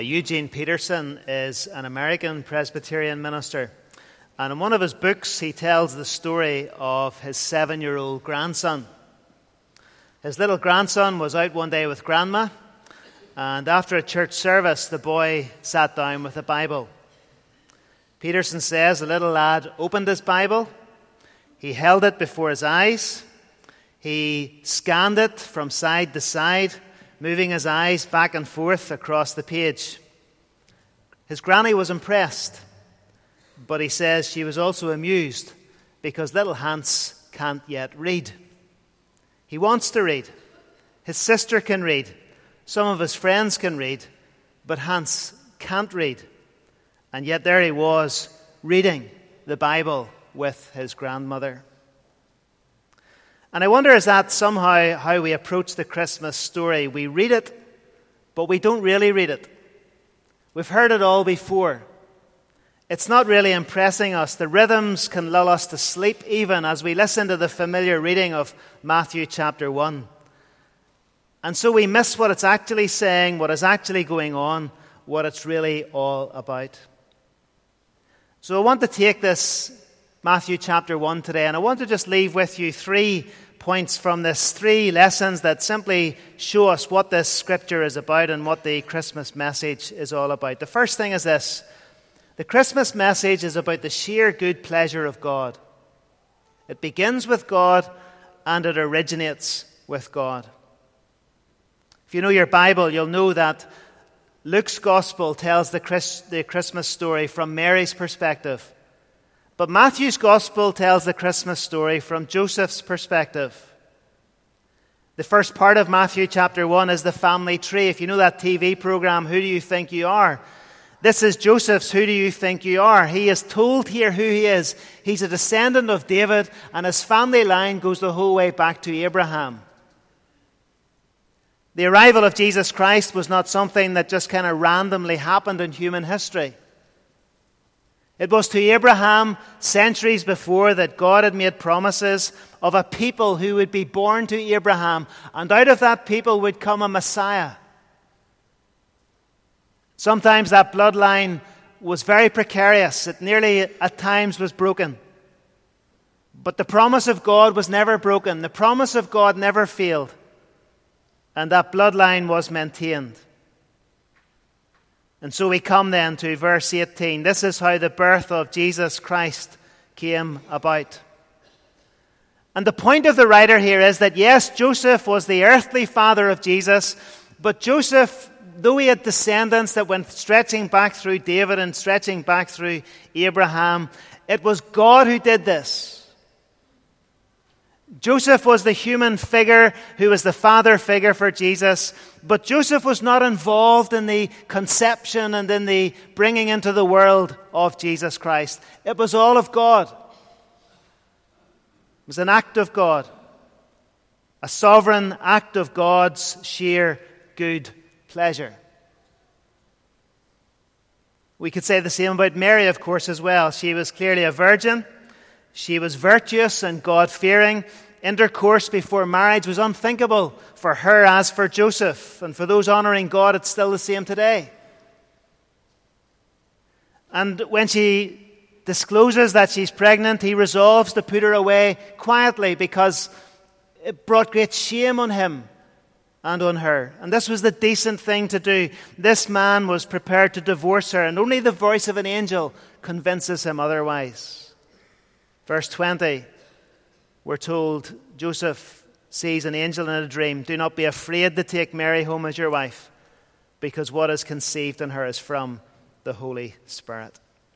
Eugene Peterson is an American Presbyterian minister, and in one of his books he tells the story of his 7-year-old grandson. His little grandson was out one day with Grandma, and after a church service the boy sat down with a Bible. Peterson says the little lad opened his Bible, he held it before his eyes, he scanned it from side to side, moving his eyes back and forth across the page. His granny was impressed, but he says she was also amused because little Hans can't yet read. He wants to read. His sister can read. Some of his friends can read, but Hans can't read. And yet there he was, reading the Bible with his grandmother. And I wonder, is that somehow how we approach the Christmas story? We read it, but we don't really read it. We've heard it all before. It's not really impressing us. The rhythms can lull us to sleep even as we listen to the familiar reading of Matthew chapter 1. And so we miss what it's actually saying, what is actually going on, what it's really all about. So I want to take this Matthew chapter 1 today, and I want to just leave with you 3 points from this, 3 lessons that simply show us what this scripture is about and what the Christmas message is all about. The first thing is this: the Christmas message is about the sheer good pleasure of God. It begins with God and it originates with God. If you know your Bible, you'll know that Luke's gospel tells the Christmas story from Mary's perspective. But Matthew's gospel tells the Christmas story from Joseph's perspective. The first part of Matthew chapter 1 is the family tree. If you know that TV program, Who Do You Think You Are? This is Joseph's Who Do You Think You Are? He is told here who he is. He's a descendant of David, and his family line goes the whole way back to Abraham. The arrival of Jesus Christ was not something that just kind of randomly happened in human history. It was to Abraham centuries before that God had made promises of a people who would be born to Abraham, and out of that people would come a Messiah. Sometimes that bloodline was very precarious. It nearly at times was broken. But the promise of God was never broken. The promise of God never failed. And that bloodline was maintained. And so we come then to verse 18. This is how the birth of Jesus Christ came about. And the point of the writer here is that yes, Joseph was the earthly father of Jesus, but Joseph, though he had descendants that went stretching back through David and stretching back through Abraham, it was God who did this. Joseph was the human figure who was the father figure for Jesus, but Joseph was not involved in the conception and in the bringing into the world of Jesus Christ. It was all of God. It was an act of God, a sovereign act of God's sheer good pleasure. We could say the same about Mary, of course, as well. She was clearly a virgin. She was virtuous and God-fearing. Intercourse before marriage was unthinkable for her as for Joseph. And for those honoring God, it's still the same today. And when she discloses that she's pregnant, he resolves to put her away quietly because it brought great shame on him and on her. And this was the decent thing to do. This man was prepared to divorce her, and only the voice of an angel convinces him otherwise. Verse 20, we're told Joseph sees an angel in a dream. Do not be afraid to take Mary home as your wife, because what is conceived in her is from the Holy Spirit.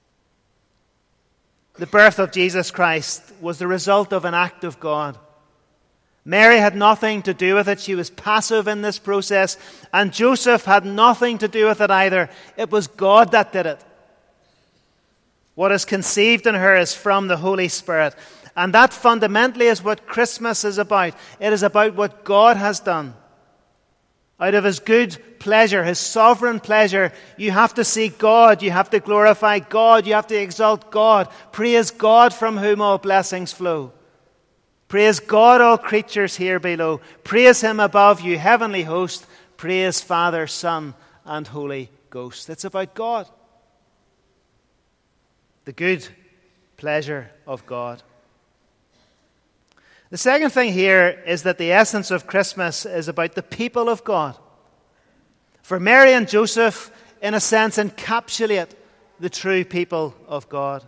The birth of Jesus Christ was the result of an act of God. Mary had nothing to do with it. She was passive in this process, and Joseph had nothing to do with it either. It was God that did it. What is conceived in her is from the Holy Spirit. And that fundamentally is what Christmas is about. It is about what God has done. Out of his good pleasure, his sovereign pleasure, you have to see God, you have to glorify God, you have to exalt God. Praise God from whom all blessings flow. Praise God, all creatures here below. Praise him above, you heavenly host. Praise Father, Son, and Holy Ghost. It's about God. The good pleasure of God. The second thing here is that the essence of Christmas is about the people of God. For Mary and Joseph, in a sense, encapsulate the true people of God.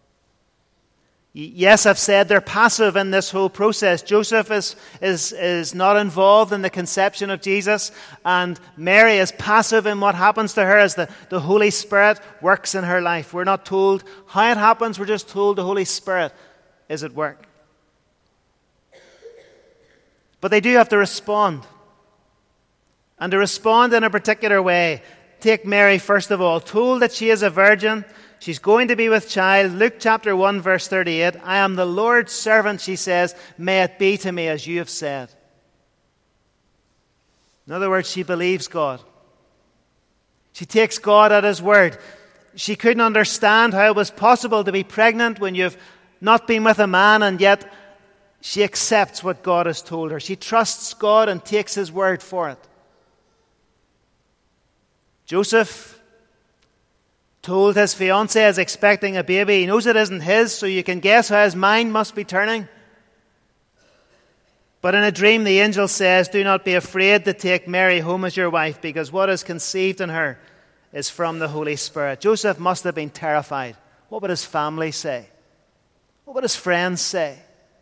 Yes, I've said they're passive in this whole process. Joseph is not involved in the conception of Jesus, and Mary is passive in what happens to her as the Holy Spirit works in her life. We're not told how it happens, we're just told the Holy Spirit is at work. But they do have to respond. And to respond in a particular way. Take Mary, first of all, told that she is a virgin. She's going to be with child. Luke chapter 1, verse 38. I am the Lord's servant, she says. May it be to me as you have said. In other words, she believes God. She takes God at His word. She couldn't understand how it was possible to be pregnant when you've not been with a man, and yet she accepts what God has told her. She trusts God and takes His word for it. Joseph told his fiancée is expecting a baby. He knows it isn't his, so you can guess how his mind must be turning. But in a dream, the angel says, do not be afraid to take Mary home as your wife, because what is conceived in her is from the Holy Spirit. Joseph must have been terrified. What would his family say? What would his friends say?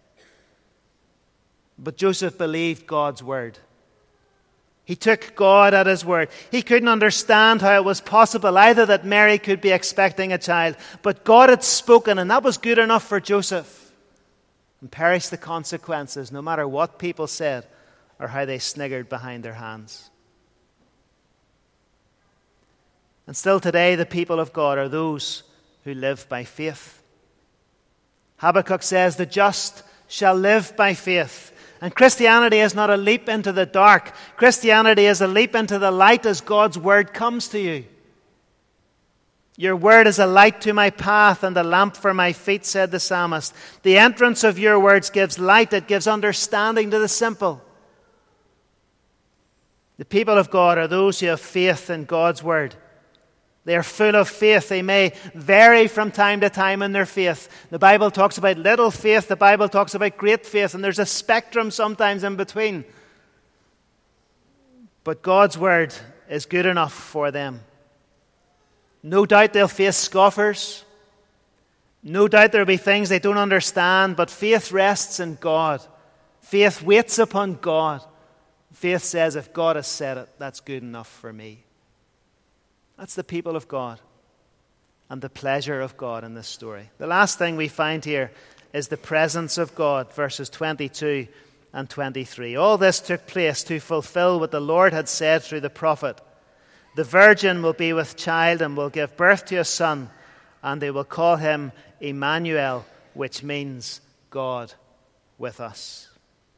But Joseph believed God's word. He took God at His word. He couldn't understand how it was possible either that Mary could be expecting a child. But God had spoken, and that was good enough for Joseph. And perish the consequences, no matter what people said or how they sniggered behind their hands. And still today, the people of God are those who live by faith. Habakkuk says, the just shall live by faith. And Christianity is not a leap into the dark. Christianity is a leap into the light as God's word comes to you. Your word is a light to my path and a lamp for my feet, said the psalmist. The entrance of your words gives light. It gives understanding to the simple. The people of God are those who have faith in God's word. They are full of faith. They may vary from time to time in their faith. The Bible talks about little faith. The Bible talks about great faith. And there's a spectrum sometimes in between. But God's word is good enough for them. No doubt they'll face scoffers. No doubt there'll be things they don't understand. But faith rests in God. Faith waits upon God. Faith says, if God has said it, that's good enough for me. That's the people of God and the pleasure of God in this story. The last thing we find here is the presence of God, verses 22 and 23. All this took place to fulfill what the Lord had said through the prophet. The virgin will be with child and will give birth to a son, and they will call him Emmanuel, which means God with us.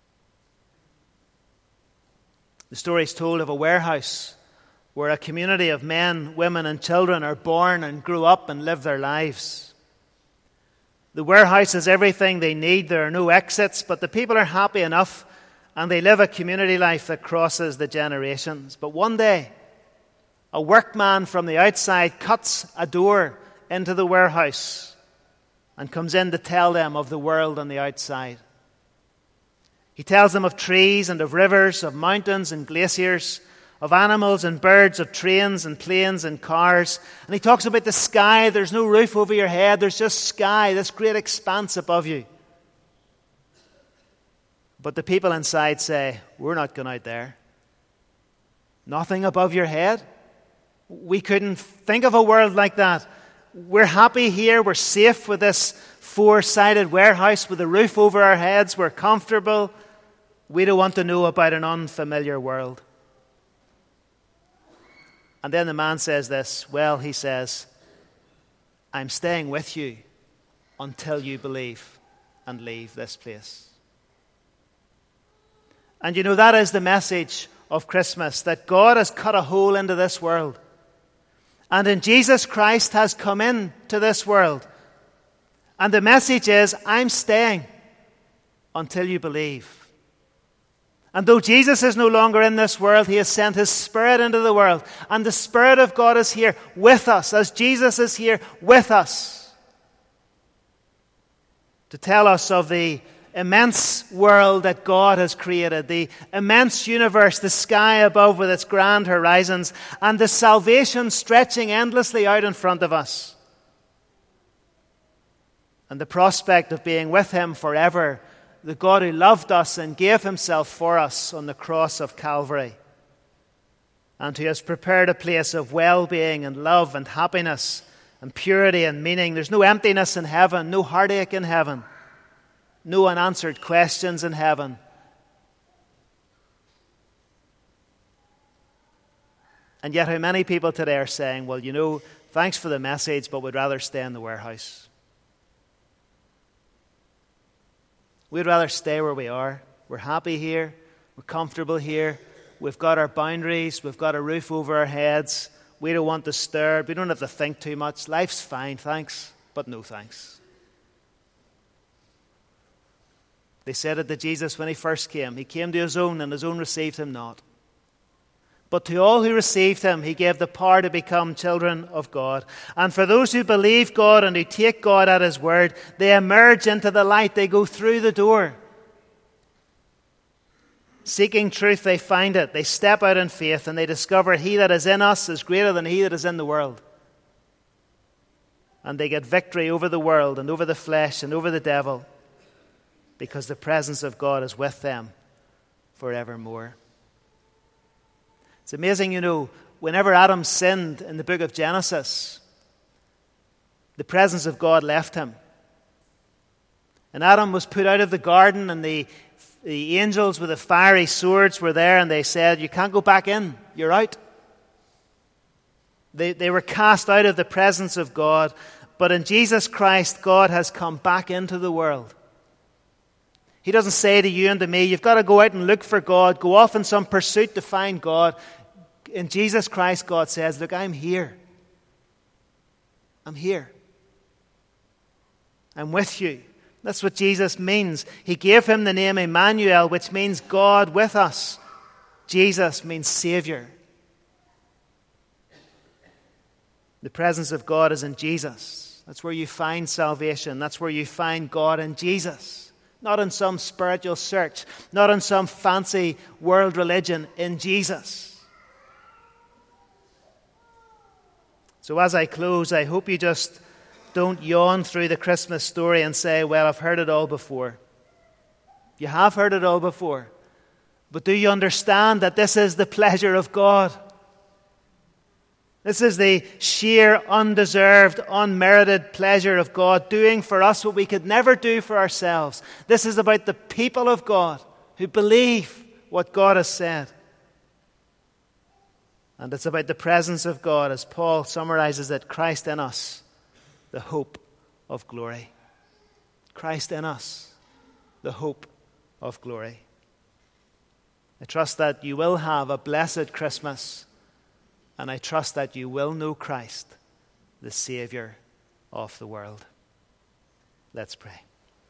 The story is told of a warehouse where a community of men, women, and children are born and grew up and live their lives. The warehouse has everything they need. There are no exits, but the people are happy enough, and they live a community life that crosses the generations. But one day, a workman from the outside cuts a door into the warehouse and comes in to tell them of the world on the outside. He tells them of trees and of rivers, of mountains and glaciers, of animals and birds, of trains and planes and cars. And he talks about the sky. There's no roof over your head. There's just sky, this great expanse above you. But the people inside say, we're not going out there. Nothing above your head? We couldn't think of a world like that. We're happy here. We're safe with this four-sided warehouse with a roof over our heads. We're comfortable. We don't want to know about an unfamiliar world. And then the man says this. Well, he says, I'm staying with you until you believe and leave this place. And you know, that is the message of Christmas, that God has cut a hole into this world. And in Jesus Christ has come into this world. And the message is, I'm staying until you believe. And though Jesus is no longer in this world, he has sent his Spirit into the world. And the Spirit of God is here with us, as Jesus is here with us, to tell us of the immense world that God has created, the immense universe, the sky above with its grand horizons, and the salvation stretching endlessly out in front of us, and the prospect of being with him forever, the God who loved us and gave himself for us on the cross of Calvary, and who has prepared a place of well-being and love and happiness and purity and meaning. There's no emptiness in heaven, no heartache in heaven, no unanswered questions in heaven. And yet how many people today are saying, well, you know, thanks for the message, but we'd rather stay in the warehouse. We'd rather stay where we are. We're happy here. We're comfortable here. We've got our boundaries. We've got a roof over our heads. We don't want to stir. We don't have to think too much. Life's fine, thanks, but no thanks. They said it to Jesus when he first came. He came to his own, and his own received him not. But to all who received him, he gave the power to become children of God. And for those who believe God and who take God at his word, they emerge into the light. They go through the door. Seeking truth, they find it. They step out in faith, and they discover he that is in us is greater than he that is in the world. And they get victory over the world and over the flesh and over the devil, because the presence of God is with them forevermore. It's amazing, you know, whenever Adam sinned in the book of Genesis, the presence of God left him. And Adam was put out of the garden, and the angels with the fiery swords were there, and they said, you can't go back in, you're out. They were cast out of the presence of God. But in Jesus Christ, God has come back into the world. He doesn't say to you and to me, you've got to go out and look for God, go off in some pursuit to find God. In Jesus Christ, God says, look, I'm here. I'm here. I'm with you. That's what Jesus means. He gave him the name Emmanuel, which means God with us. Jesus means Savior. The presence of God is in Jesus. That's where you find salvation. That's where you find God in Jesus. Not in some spiritual search, not in some fancy world religion, in Jesus. So as I close, I hope you just don't yawn through the Christmas story and say, well, I've heard it all before. You have heard it all before. But do you understand that this is the pleasure of God? This is the sheer, undeserved, unmerited pleasure of God doing for us what we could never do for ourselves. This is about the people of God who believe what God has said. And it's about the presence of God, as Paul summarizes it, Christ in us, the hope of glory. Christ in us, the hope of glory. I trust that you will have a blessed Christmas. And I trust that you will know Christ, the Savior of the world. Let's pray.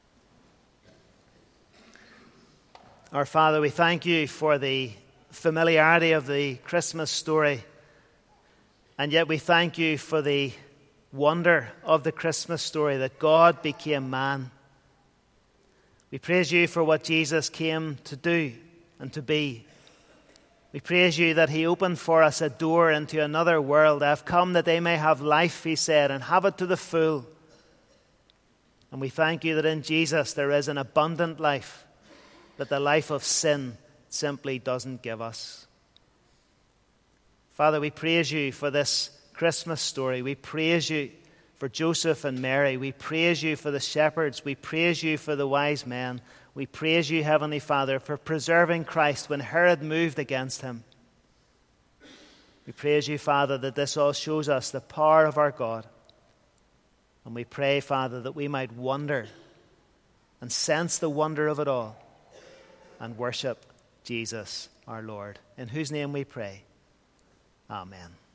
Our Father, we thank you for the familiarity of the Christmas story. And yet we thank you for the wonder of the Christmas story, that God became man. We praise you for what Jesus came to do and to be. We praise you that he opened for us a door into another world. I have come that they may have life, he said, and have it to the full. And we thank you that in Jesus there is an abundant life that the life of sin simply doesn't give us. Father, we praise you for this Christmas story. We praise you for Joseph and Mary. We praise you for the shepherds. We praise you for the wise men. We praise you, Heavenly Father, for preserving Christ when Herod moved against him. We praise you, Father, that this all shows us the power of our God. And we pray, Father, that we might wonder and sense the wonder of it all and worship Jesus, our Lord, in whose name we pray. Amen.